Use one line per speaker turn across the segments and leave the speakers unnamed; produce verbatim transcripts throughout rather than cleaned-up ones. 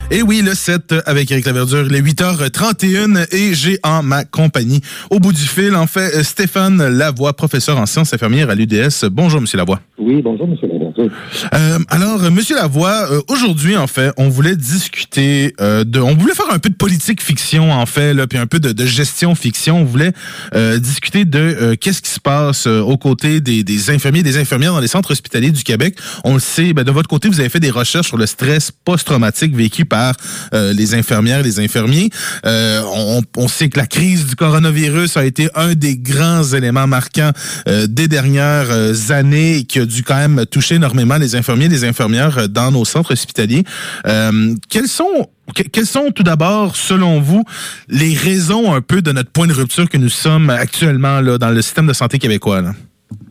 Et oui, le sept avec Éric Laverdure, il est huit heures trente et une et j'ai en ma compagnie, au bout du fil, en fait, Stéphane Lavoie, professeur en sciences infirmières à l'U D S. Bonjour, Monsieur Lavoie.
Oui, bonjour, M. Laverdure.
Euh, alors, M. Lavoie, euh, aujourd'hui, en fait, on voulait discuter euh, de... On voulait faire un peu de politique fiction, en fait, là, puis un peu de, de gestion fiction. On voulait euh, discuter de euh, qu'est-ce qui se passe euh, aux côtés des, des infirmiers et des infirmières dans les centres hospitaliers du Québec. On le sait, ben, de votre côté, vous avez fait des recherches sur le stress post-traumatique vécu par euh, les infirmières et les infirmiers. Euh, on, on sait que la crise du coronavirus a été un des grands éléments marquants euh, des dernières euh, années qui a dû quand même toucher énormément les infirmiers et les infirmières dans nos centres hospitaliers. Euh, quels sont Quelles sont tout d'abord, selon vous, les raisons un peu de notre point de rupture que nous sommes actuellement là, dans le système de santé québécois? Là?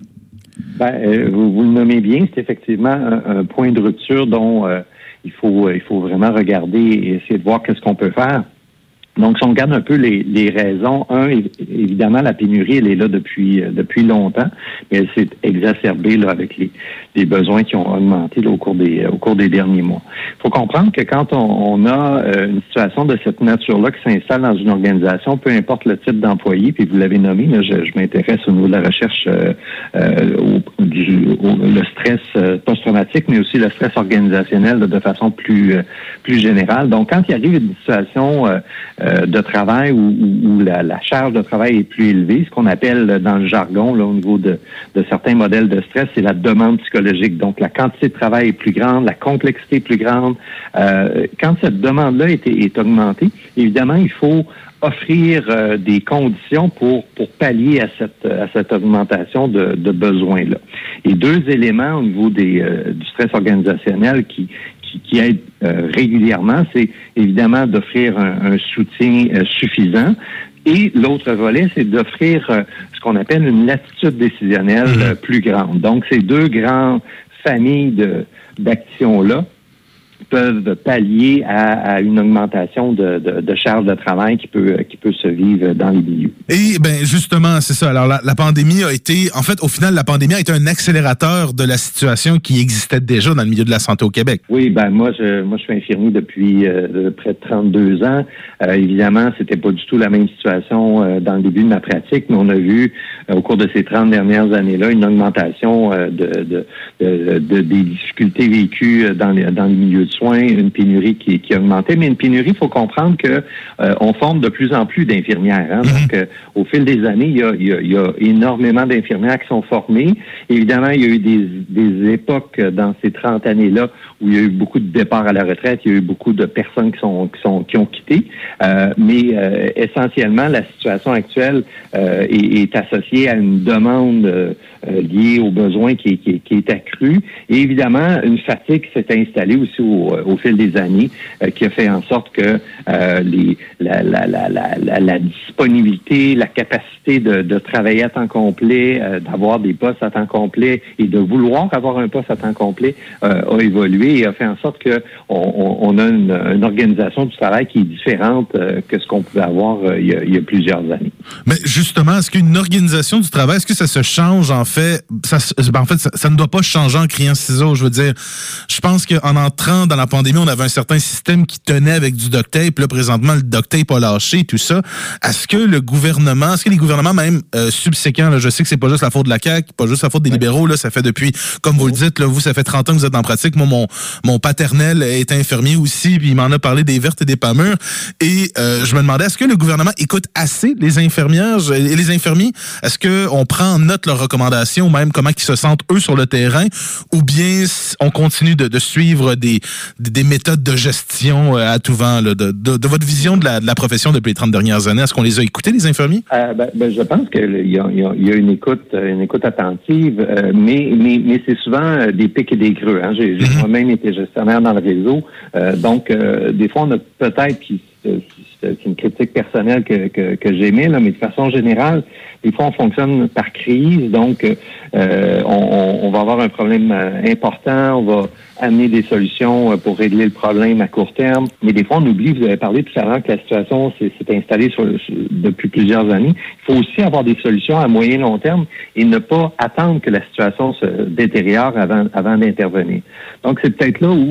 Ben, euh, vous, vous le nommez bien, c'est effectivement un, un point de rupture dont euh, il faut il faut vraiment regarder et essayer de voir qu'est-ce qu'on peut faire. Donc, si on regarde un peu les, les raisons, un, évidemment, la pénurie, elle est là depuis depuis longtemps, mais elle s'est exacerbée là, avec les, les besoins qui ont augmenté là, au cours des au cours des derniers mois. Il faut comprendre que quand on, on a euh, une situation de cette nature-là qui s'installe dans une organisation, peu importe le type d'employé, puis vous l'avez nommé, là, je, je m'intéresse au niveau de la recherche euh, euh, au, du au, le stress euh, post-traumatique, mais aussi le stress organisationnel là, de façon plus euh, plus générale. Donc, quand il arrive une situation euh, de travail où, où la, la charge de travail est plus élevée, ce qu'on appelle dans le jargon, là, au niveau de, de certains modèles de stress, c'est la demande psychologique. Donc, la quantité de travail est plus grande, la complexité est plus grande. Euh, quand cette demande-là est, est augmentée, évidemment, il faut offrir euh, des conditions pour pour pallier à cette à cette augmentation de, de besoins-là. Et deux éléments au niveau des euh, du stress organisationnel qui qui, qui aident euh, régulièrement, c'est évidemment d'offrir un, un soutien euh, suffisant. Et l'autre volet, c'est d'offrir euh, ce qu'on appelle une latitude décisionnelle euh, plus grande. Donc, ces deux grandes familles de d'actions-là peuvent pallier à, à une augmentation de, de, de charge de travail qui peut qui peut se vivre dans les milieux.
Et ben justement, c'est ça. Alors la, la pandémie a été, en fait, au final, la pandémie a été un accélérateur de la situation qui existait déjà dans le milieu de la santé au Québec.
Oui, ben moi, je moi je suis infirmier depuis euh, près de trente-deux ans. Euh, évidemment, c'était pas du tout la même situation euh, dans le début de ma pratique, mais on a vu euh, au cours de ces trente dernières années-là une augmentation euh, de, de, de, de des difficultés vécues dans les dans les milieux de soins, une pénurie qui, qui a augmenté, mais une pénurie, il faut comprendre que euh, on forme de plus en plus d'infirmières. Hein? Donc, euh, au fil des années, il y a, il y a, il y a énormément d'infirmières qui sont formées. Évidemment, il y a eu des, des époques dans ces trente années-là où il y a eu beaucoup de départs à la retraite, il y a eu beaucoup de personnes qui sont qui sont qui ont quitté, euh, mais euh, essentiellement, la situation actuelle euh, est, est associée à une demande euh, liée aux besoins qui, qui, qui est accrue, et évidemment, une fatigue qui s'est installée aussi au, au fil des années, euh, qui a fait en sorte que euh, les, la, la, la, la, la disponibilité, la capacité de, de travailler à temps complet, euh, d'avoir des postes à temps complet et de vouloir avoir un poste à temps complet euh, a évolué et a fait en sorte que on, on a une, une organisation du travail qui est différente euh, que ce qu'on pouvait avoir euh, il, y a, il y a plusieurs années.
Mais justement, est-ce qu'une organisation du travail, est-ce que ça se change en fait? Ça, ben en fait, ça, ça ne doit pas changer en criant ciseaux. Je veux dire, je pense qu'en entrant dans la pandémie, on avait un certain système qui tenait avec du duct tape. Là, présentement, le duct tape a lâché, tout ça. Est-ce que le gouvernement, est-ce que les gouvernements même euh, subséquents, là, je sais que c'est pas juste la faute de la C A Q, pas juste la faute des libéraux, là, ça fait depuis, comme vous le dites, là, vous, ça fait trente ans que vous êtes en pratique. Moi, mon, mon paternel est infirmier aussi, puis il m'en a parlé des vertes et des pas mûres. Et euh, je me demandais, est-ce que le gouvernement écoute assez les infirmières et les infirmiers? Est-ce qu'on prend en note leurs recommandations, même comment ils se sentent, eux, sur le terrain? Ou bien on continue de, de suivre des, des, des méthodes de gestion euh, à tout vent, là, de, de, de votre vision de la, de la profession depuis les trente dernières années? Est-ce qu'on les a écoutés, les infirmiers?
Euh, ben, ben, je pense qu'il y a, y, a, y a une écoute une écoute attentive, euh, mais, mais, mais c'est souvent des pics et des creux. Hein. J'ai, j'ai mm-hmm. moi-même été gestionnaire dans le réseau. Euh, donc, euh, des fois, on a peut-être... qui c'est une critique personnelle que, que, que j'aimais, là, mais de façon générale, des fois, on fonctionne par crise. Donc, euh, on, on va avoir un problème important, on va amener des solutions pour régler le problème à court terme. Mais des fois, on oublie, vous avez parlé tout à l'heure que la situation s'est, s'est installée sur, sur, depuis plusieurs années. Il faut aussi avoir des solutions à moyen et long terme et ne pas attendre que la situation se détériore avant, avant d'intervenir. Donc, c'est peut-être là où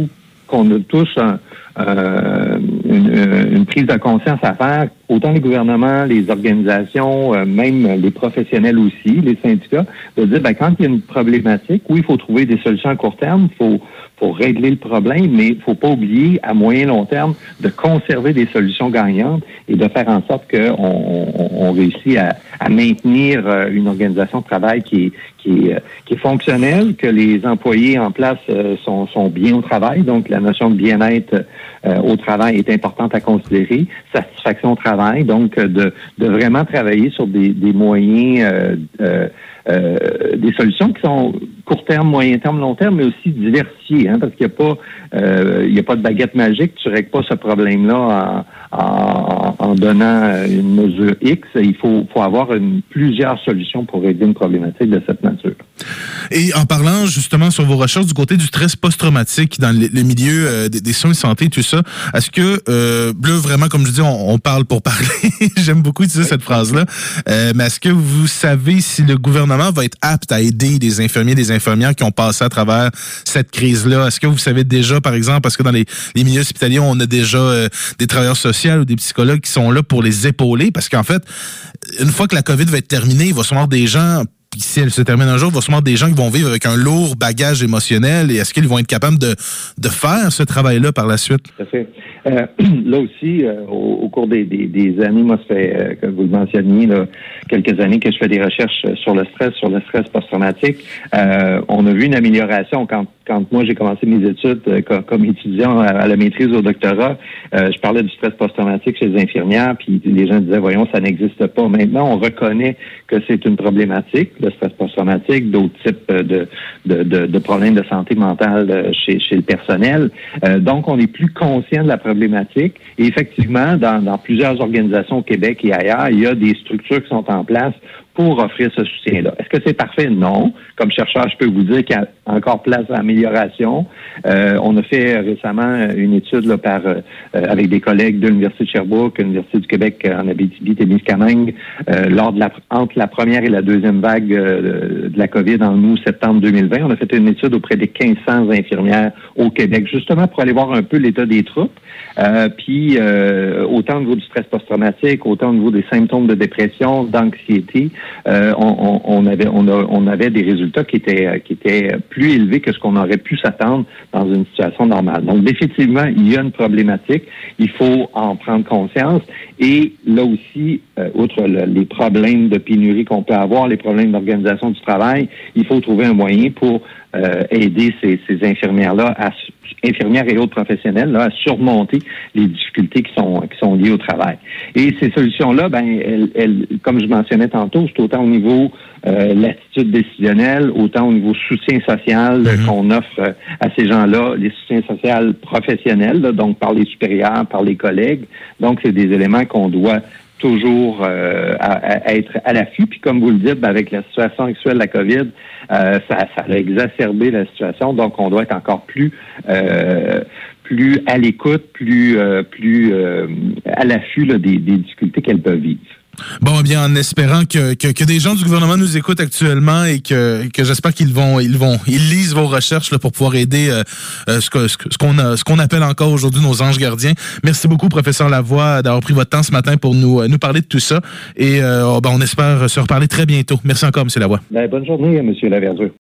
qu'on a tous un, euh, une, une prise de conscience à faire, autant les gouvernements, les organisations, euh, même les professionnels aussi, les syndicats, de dire, ben, quand il y a une problématique, oui, il faut trouver des solutions à court terme, il faut, faut régler le problème, mais il faut pas oublier, à moyen long terme, de conserver des solutions gagnantes et de faire en sorte qu'on on, on réussit à, à maintenir une organisation de travail qui est, qui est, qui est fonctionnelle, que les employés en place sont, sont bien au travail. Donc, la notion de bien-être euh, au travail est importante à considérer. Satisfaction au travail, donc de, de vraiment travailler sur des, des moyens, euh, euh, euh, des solutions qui sont court terme, moyen terme, long terme, mais aussi diversifiées, hein, parce qu'il n'y a pas, euh, il y a pas de baguette magique. Tu ne règles pas ce problème-là en, en, en donnant une mesure X. Il faut, faut avoir une, plusieurs solutions pour régler une problématique de cette nature.
Et en parlant justement sur vos recherches du côté du stress post-traumatique dans le, le milieu euh, des, des soins de santé, tout ça, est-ce que, euh, là, vraiment, comme je dis, on, on parle pour parler, j'aime beaucoup utiliser cette phrase-là, euh, mais est-ce que vous savez si le gouvernement va être apte à aider les infirmiers, les infirmières qui ont passé à travers cette crise-là? Est-ce que vous savez déjà, par exemple, parce que dans les, les milieux hospitaliers, on a déjà euh, des travailleurs sociaux ou des psychologues qui sont là pour les épauler, parce qu'en fait, une fois que la COVID va être terminée, il va sûrement avoir des gens, puis si elle se termine un jour, il va sûrement avoir des gens qui vont vivre avec un lourd bagage émotionnel, et est-ce qu'ils vont être capables de, de faire ce travail-là par la suite?
Tout à fait. Euh, là aussi, euh, au, au cours des, des, des années, moi, ça fait, euh, comme vous le mentionniez, là, quelques années que je fais des recherches sur le stress, sur le stress post-traumatique. Euh, on a vu une amélioration quand, quand moi j'ai commencé mes études euh, comme, comme étudiant à, à la maîtrise au doctorat. Euh, je parlais du stress post-traumatique chez les infirmières, puis les gens disaient, voyons, ça n'existe pas. Maintenant, on reconnaît que c'est une problématique, le stress post-traumatique, d'autres types de, de, de, de problèmes de santé mentale chez, chez le personnel. Euh, donc, on est plus conscient de la problématique. Et effectivement, dans, dans plusieurs organisations au Québec et ailleurs, il y a des structures qui sont en place pour offrir ce soutien-là. Est-ce que c'est parfait? Non. Comme chercheur, je peux vous dire qu'il y a encore place à amélioration. Euh, on a fait récemment une étude là, par euh, avec des collègues de l'Université de Sherbrooke, l'Université du Québec en Abitibi-Témiscamingue, euh, lors de la, entre la première et la deuxième vague euh, de la COVID en août-septembre deux mille vingt. On a fait une étude auprès des mille cinq cents infirmières au Québec, justement pour aller voir un peu l'état des troupes. Euh, puis, euh, autant au niveau du stress post-traumatique, autant au niveau des symptômes de dépression, d'anxiété, euh, on, on, avait, on, a, on avait des résultats qui étaient, qui étaient plus élevés que ce qu'on aurait pu s'attendre dans une situation normale. Donc, définitivement, il y a une problématique. Il faut en prendre conscience. Et là aussi, euh, outre le, les problèmes de pénurie qu'on peut avoir, les problèmes d'organisation du travail, il faut trouver un moyen pour euh, aider ces, ces infirmières-là à infirmières et autres professionnels là, à surmonter les difficultés qui sont qui sont liées au travail. Et ces solutions-là, ben, elles, elles, comme je mentionnais tantôt, c'est autant au niveau euh, l'attitude décisionnelle, autant au niveau soutien social mm-hmm. qu'on offre euh, à ces gens-là, les soutiens sociaux professionnels, là, donc par les supérieurs, par les collègues. Donc, c'est des éléments qu'on doit toujours euh, à, à être à l'affût. Puis comme vous le dites, ben, avec la situation actuelle de la COVID, euh, ça, ça a exacerbé la situation. Donc, on doit être encore plus euh, plus à l'écoute, plus euh, plus euh, à l'affût là, des, des difficultés qu'elles peuvent vivre.
Bon, eh bien, en espérant que, que, que des gens du gouvernement nous écoutent actuellement et que, que j'espère qu'ils vont, ils vont, ils lisent vos recherches là, pour pouvoir aider euh, euh, ce, que, ce, ce qu'on a, ce qu'on appelle encore aujourd'hui nos anges gardiens. Merci beaucoup, professeur Lavoie, d'avoir pris votre temps ce matin pour nous, nous parler de tout ça. Et euh, ben, on espère se reparler très bientôt. Merci encore, monsieur Lavoie.
Ben, bonne journée, monsieur Laverdieu.